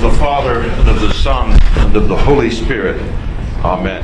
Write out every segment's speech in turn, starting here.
of the Father, and of the Son, and of the Holy Spirit. Amen.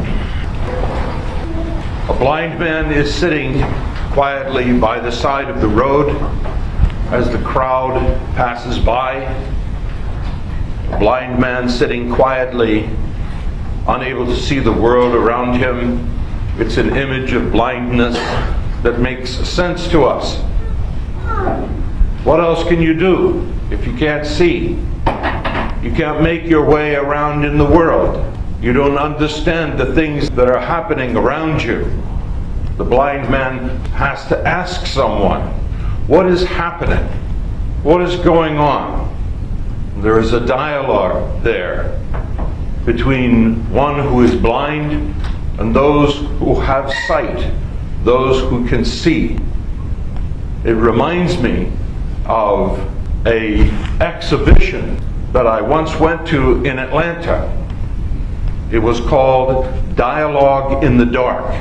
A blind man is sitting quietly by the side of the road as the crowd passes by. A blind man sitting quietly, unable to see the world around him. It's an image of blindness that makes sense to us. What else can you do if you can't see? You can't make your way around in the world. You don't understand the things that are happening around you. The blind man has to ask someone, what is happening? What is going on? There is a dialogue there between one who is blind and those who have sight, those who can see. It reminds me of an exhibition that I once went to in Atlanta. It was called Dialogue in the Dark.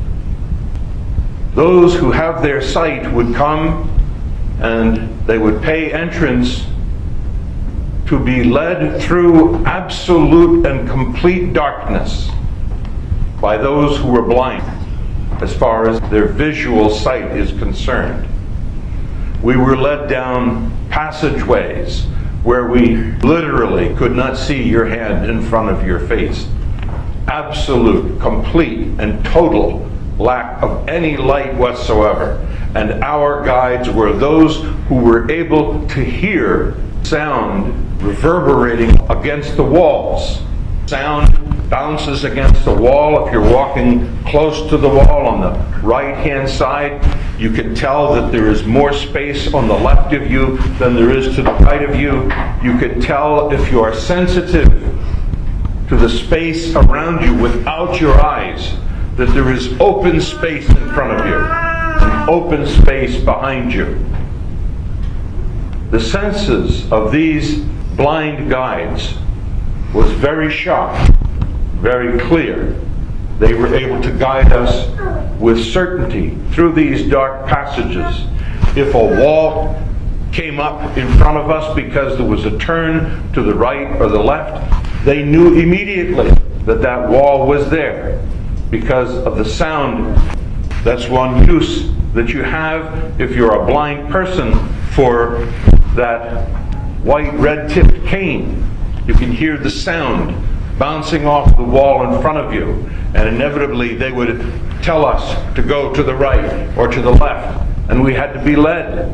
Those who have their sight would come and they would pay entrance to be led through absolute and complete darkness by those who were blind as far as their visual sight is concerned. We were led down passageways where we literally could not see your hand in front of your face. Absolute, complete, and total lack of any light whatsoever. And our guides were those who were able to hear sound reverberating against the walls. Sound bounces against the wall. If you're walking close to the wall on the right-hand side, you can tell that there is more space on the left of you than there is to the right of you. You can tell if you are sensitive to the space around you without your eyes, that there is open space in front of you, and open space behind you. The senses of these blind guides was very sharp, very clear. They were able to guide us with certainty through these dark passages. If a wall came up in front of us because there was a turn to the right or the left, they knew immediately that that wall was there because of the sound. That's one use that you have if you're a blind person for that white red-tipped cane. You can hear the sound bouncing off the wall in front of you, and inevitably they would tell us to go to the right or to the left, and we had to be led.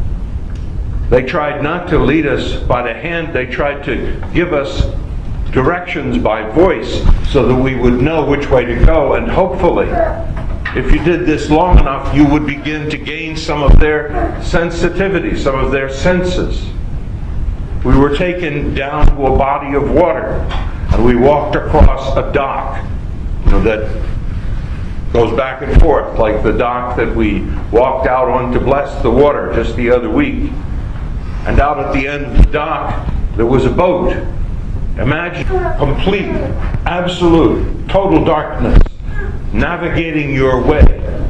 They tried not to lead us by the hand, they tried to give us directions by voice so that we would know which way to go, and hopefully, if you did this long enough, you would begin to gain some of their sensitivity, some of their senses. We were taken down to a body of water, and we walked across a dock, that goes back and forth, like the dock that we walked out on to bless the water just the other week. And out at the end of the dock, there was a boat. Imagine complete, absolute, total darkness, navigating your way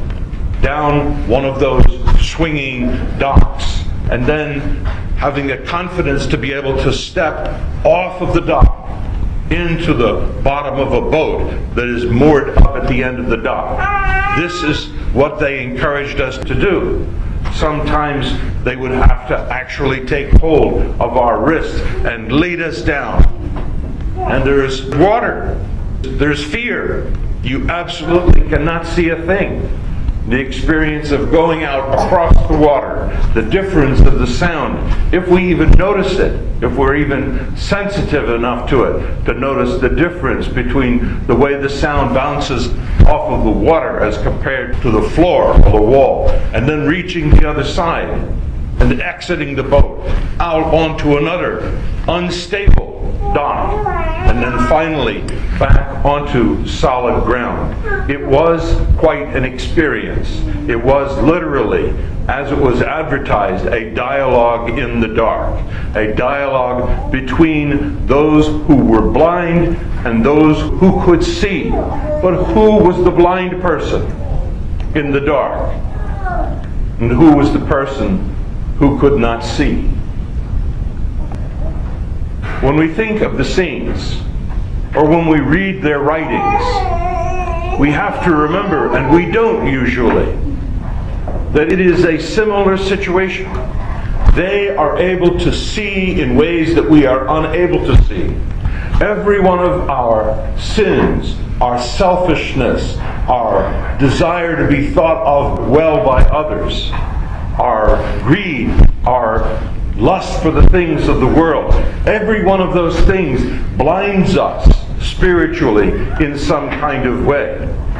down one of those swinging docks, and then having the confidence to be able to step off of the dock into the bottom of a boat that is moored up at the end of the dock. This is what they encouraged us to do. Sometimes they would have to actually take hold of our wrists and lead us down. And there's water. There's fear. You absolutely cannot see a thing. The experience of going out across the water, the difference of the sound, if we even notice it, if we're even sensitive enough to it, to notice the difference between the way the sound bounces off of the water as compared to the floor or the wall, and then reaching the other side and exiting the boat out onto another unstable dock, and then finally back onto solid ground. It was quite an experience. It was literally, as it was advertised, a dialogue in the dark. A dialogue between those who were blind and those who could see. But who was the blind person in the dark? And who was the person who could not see? When we think of the saints, or when we read their writings, we have to remember, and we don't usually, that it is a similar situation. They are able to see in ways that we are unable to see. Every one of our sins, our selfishness, our desire to be thought of well by others, our greed, our lust for the things of the world, every one of those things blinds us spiritually in some kind of way.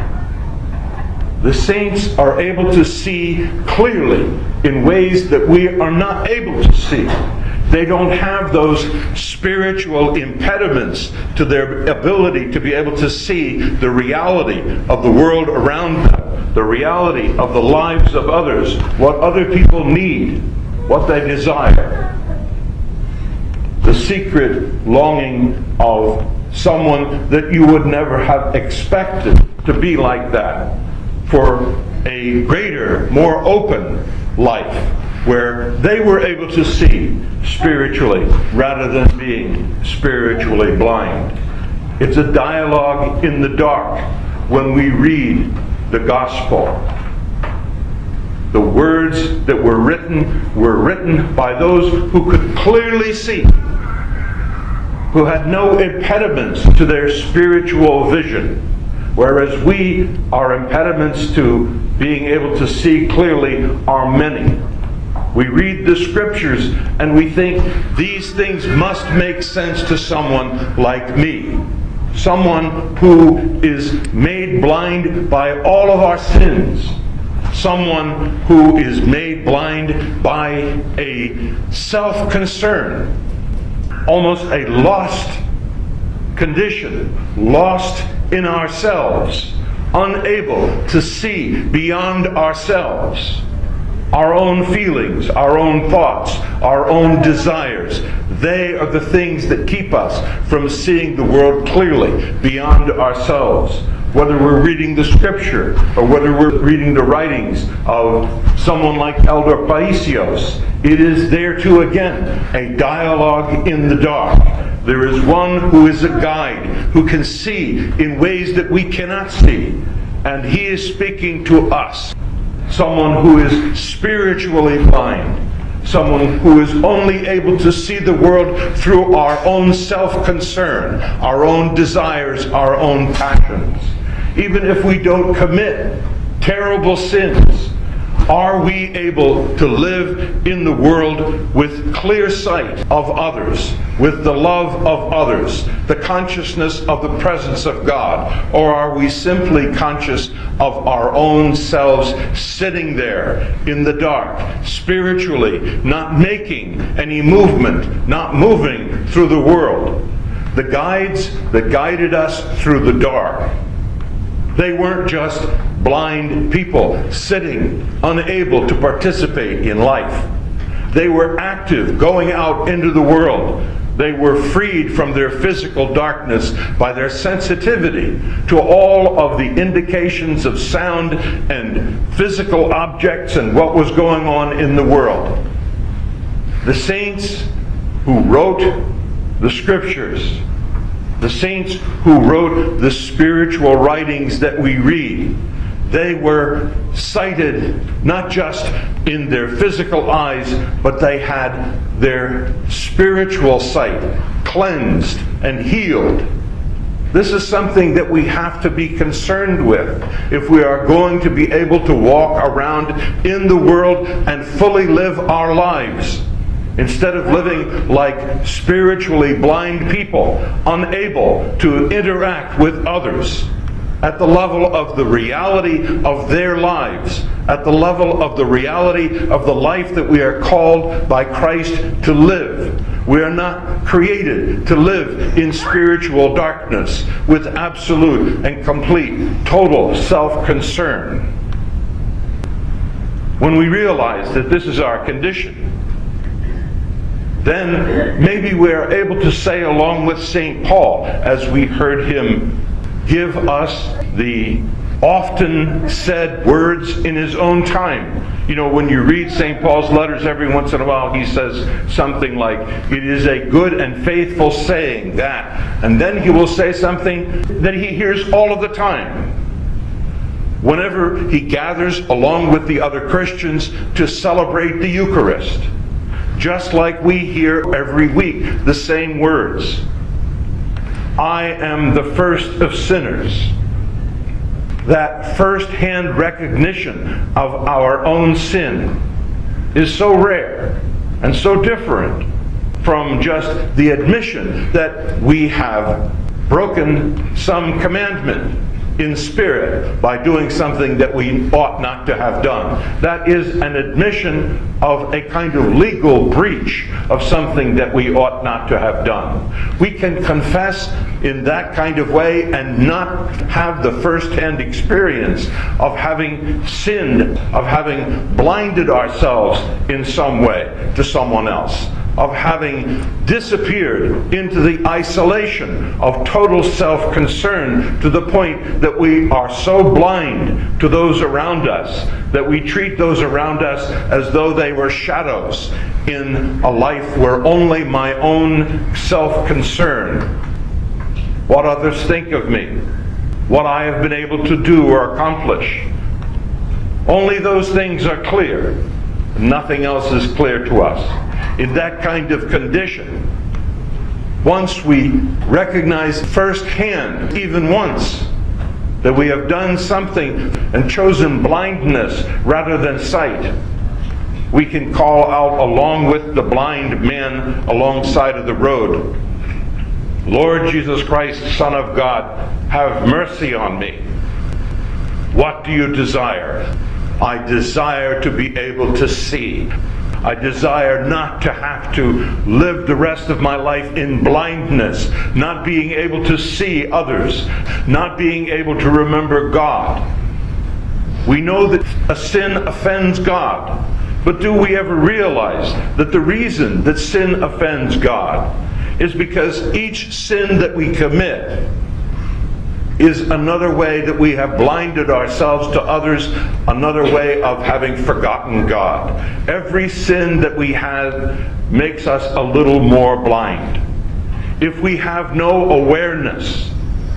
The saints are able to see clearly in ways that we are not able to see. They don't have those spiritual impediments to their ability to be able to see the reality of the world around them, the reality of the lives of others, what other people need, what they desire. The secret longing of someone that you would never have expected to be like that, for a greater, more open life, where they were able to see spiritually rather than being spiritually blind. It's a dialogue in the dark when we read the gospel. The words that were written by those who could clearly see, who had no impediments to their spiritual vision, whereas our impediments to being able to see clearly are many. We read the scriptures and we think these things must make sense to someone like me. Someone who is made blind by all of our sins. Someone who is made blind by a self-concern, almost a lost condition, lost in ourselves, unable to see beyond ourselves, our own feelings, our own thoughts, our own desires. They are the things that keep us from seeing the world clearly beyond ourselves. Whether we're reading the scripture or whether we're reading the writings of someone like Elder Paisios, it is there too again a dialogue in the dark. There is one who is a guide, who can see in ways that we cannot see, and he is speaking to us. Someone who is spiritually blind, someone who is only able to see the world through our own self-concern, our own desires, our own passions. Even if we don't commit terrible sins, are we able to live in the world with clear sight of others, with the love of others, the consciousness of the presence of God? Or are we simply conscious of our own selves sitting there in the dark, spiritually, not making any movement, not moving through the world? The guides that guided us through the dark, they weren't just blind people sitting, unable to participate in life. They were active, going out into the world. They were freed from their physical darkness by their sensitivity to all of the indications of sound and physical objects and what was going on in the world. The saints who wrote the scriptures, the saints who wrote the spiritual writings that we read, they were sighted not just in their physical eyes, but they had their spiritual sight cleansed and healed. This is something that we have to be concerned with if we are going to be able to walk around in the world and fully live our lives. Instead of living like spiritually blind people, unable to interact with others at the level of the reality of their lives, at the level of the reality of the life that we are called by Christ to live. We are not created to live in spiritual darkness with absolute and complete, total self-concern. When we realize that this is our condition, then maybe we are able to say along with St. Paul, as we heard him give us the often said words in his own time. You know, when you read St. Paul's letters, every once in a while he says something like, "It is a good and faithful saying that." And then he will say something that he hears all of the time. Whenever he gathers along with the other Christians to celebrate the Eucharist, just like we hear every week the same words. I am the first of sinners. That first-hand recognition of our own sin is so rare and so different from just the admission that we have broken some commandment in spirit by doing something that we ought not to have done. That is an admission of a kind of legal breach of something that we ought not to have done. We can confess in that kind of way and not have the first-hand experience of having sinned, of having blinded ourselves in some way to someone else, of having disappeared into the isolation of total self-concern to the point that we are so blind to those around us that we treat those around us as though they were shadows in a life where only my own self-concern, what others think of me, what I have been able to do or accomplish, only those things are clear. Nothing else is clear to us. In that kind of condition, once we recognize firsthand, even once, that we have done something and chosen blindness rather than sight, we can call out along with the blind man alongside of the road, "Lord Jesus Christ, Son of God, have mercy on me. What do you desire?" I desire to be able to see. I desire not to have to live the rest of my life in blindness, not being able to see others, not being able to remember God. We know that a sin offends God, but do we ever realize that the reason that sin offends God is because each sin that we commit is another way that we have blinded ourselves to others, another way of having forgotten God. Every sin that we have makes us a little more blind. If we have no awareness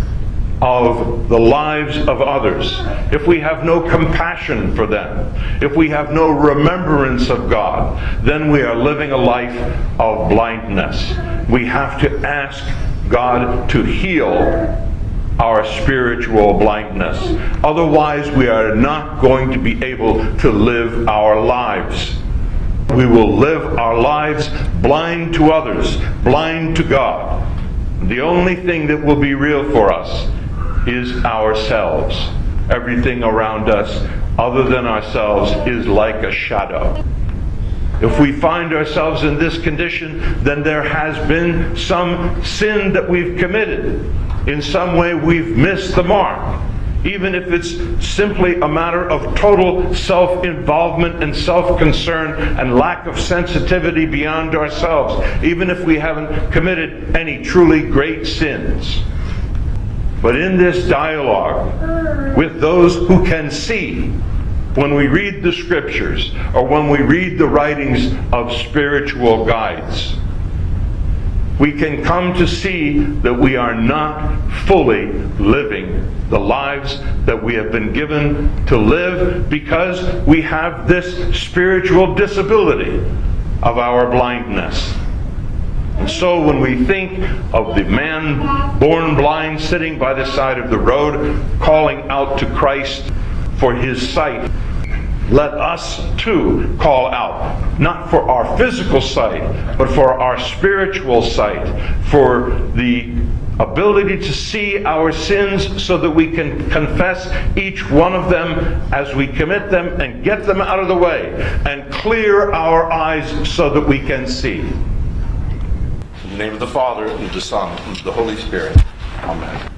of the lives of others, if we have no compassion for them, if we have no remembrance of God, then we are living a life of blindness. We have to ask God to heal our spiritual blindness. Otherwise, we are not going to be able to live our lives. We will live our lives blind to others, blind to God. The only thing that will be real for us is ourselves. Everything around us other than ourselves is like a shadow. If we find ourselves in this condition, then there has been some sin that we've committed. In some way we've missed the mark. Even if it's simply a matter of total self-involvement and self-concern and lack of sensitivity beyond ourselves. Even if we haven't committed any truly great sins. But in this dialogue with those who can see, when we read the scriptures or when we read the writings of spiritual guides, we can come to see that we are not fully living the lives that we have been given to live because we have this spiritual disability of our blindness. And so when we think of the man born blind sitting by the side of the road, calling out to Christ for his sight, let us too call out, not for our physical sight, but for our spiritual sight, for the ability to see our sins so that we can confess each one of them as we commit them and get them out of the way and clear our eyes so that we can see. In the name of the Father, and of the Son, and of the Holy Spirit. Amen.